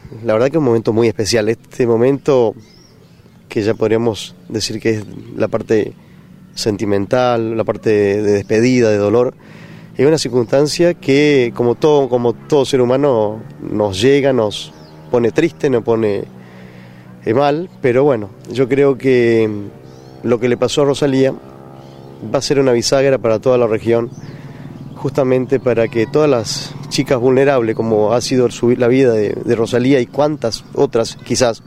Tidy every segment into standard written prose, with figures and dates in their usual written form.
la verdad que es un momento muy especial. Este momento que ya podríamos decir que es la parte sentimental, la parte de despedida, de dolor, es una circunstancia que como todo ser humano nos llega, nos pone triste, nos pone mal, pero bueno, yo creo que lo que le pasó a Rosalía va a ser una bisagra para toda la región, justamente para que todas las chicas vulnerables, como ha sido la vida de Rosalía y cuantas otras quizás,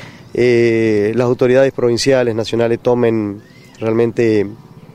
las autoridades provinciales, nacionales tomen realmente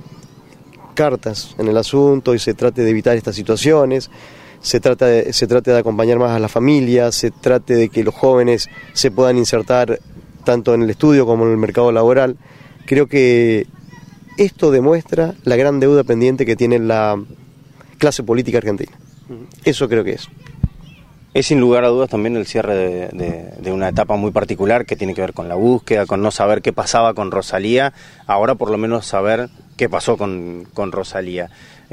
cartas en el asunto y se trate de evitar estas situaciones, se trate de acompañar más a las familias, se trate de que los jóvenes se puedan insertar tanto en el estudio como en el mercado laboral. Creo que esto demuestra la gran deuda pendiente que tiene la clase política argentina. Eso creo que es. Es sin lugar a dudas también el cierre de una etapa muy particular que tiene que ver con la búsqueda, con no saber qué pasaba con Rosalía, ahora por lo menos saber qué pasó con Rosalía.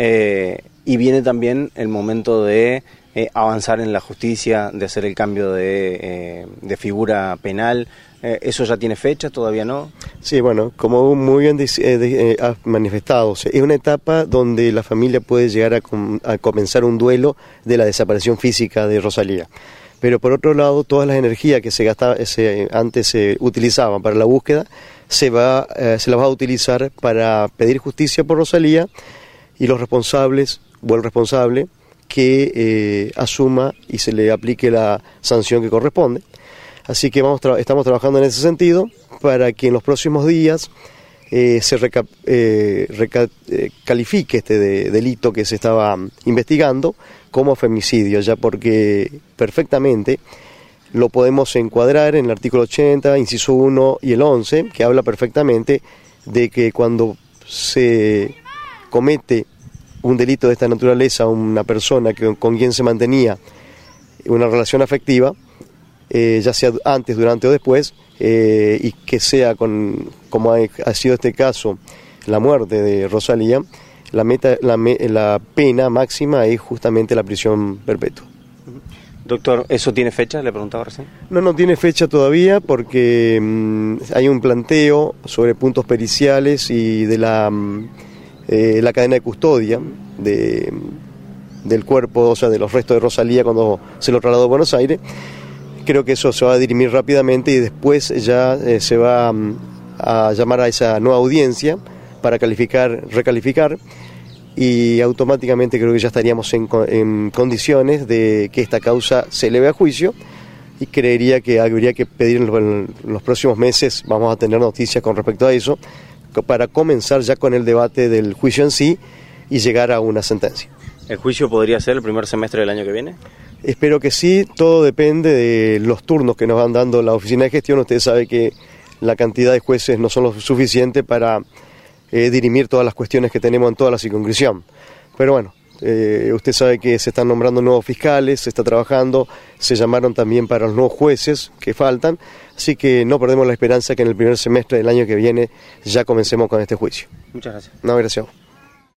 Y viene también el momento de avanzar en la justicia, de hacer el cambio de figura penal. ¿Eso ya tiene fecha? ¿Todavía no? Sí, bueno, como muy bien has manifestado, es una etapa donde la familia puede llegar a comenzar un duelo de la desaparición física de Rosalía. Pero por otro lado, todas las energías que antes se utilizaban para la búsqueda, se las va a utilizar para pedir justicia por Rosalía y los responsables, o el responsable, que asuma y se le aplique la sanción que corresponde. Así que estamos trabajando en ese sentido para que en los próximos días se califique este delito que se estaba investigando como femicidio, ya porque perfectamente lo podemos encuadrar en el artículo 80, inciso 1 y el 11, que habla perfectamente de que cuando se comete un delito de esta naturaleza a una persona con quien se mantenía una relación afectiva, ya sea antes, durante o después, y que sea como ha sido este caso, la muerte de Rosalía, la pena máxima es justamente la prisión perpetua. Doctor, ¿eso tiene fecha? Le preguntaba recién. No tiene fecha todavía porque hay un planteo sobre puntos periciales y de la cadena de custodia del cuerpo, o sea, de los restos de Rosalía cuando se lo trasladó a Buenos Aires. Creo que eso se va a dirimir rápidamente y después ya se va a llamar a esa nueva audiencia para recalificar y automáticamente creo que ya estaríamos en condiciones de que esta causa se eleve a juicio y creería que habría que pedir en los próximos meses, vamos a tener noticias con respecto a eso, para comenzar ya con el debate del juicio en sí y llegar a una sentencia. ¿El juicio podría ser el primer semestre del año que viene? Espero que sí, todo depende de los turnos que nos van dando la oficina de gestión. Usted sabe que la cantidad de jueces no son lo suficiente para dirimir todas las cuestiones que tenemos en toda la circunscripción. Pero bueno, usted sabe que se están nombrando nuevos fiscales, se está trabajando, se llamaron también para los nuevos jueces que faltan, así que no perdemos la esperanza que en el primer semestre del año que viene ya comencemos con este juicio. Muchas gracias. No, gracias a vos.